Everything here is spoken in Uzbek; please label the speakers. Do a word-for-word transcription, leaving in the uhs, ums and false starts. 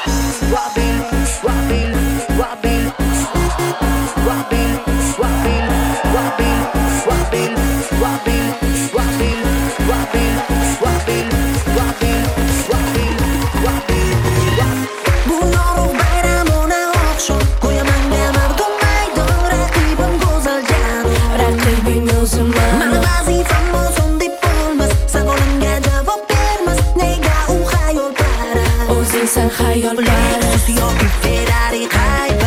Speaker 1: Wabil, wabil, wabil, wabil, wabil, wabil, wabil, wabil, wabil, wabil, wabil, wabil, wabil, wabil.
Speaker 2: Bularog bayramona oqshom qo'yaman mardum maydon raqibim go'zaljan raqibing o'zimman mani vazifam oson deb bo'lmas savolimga javob bermas nega u xayol para o'zingsan xayol para yoki Ferrari qaypa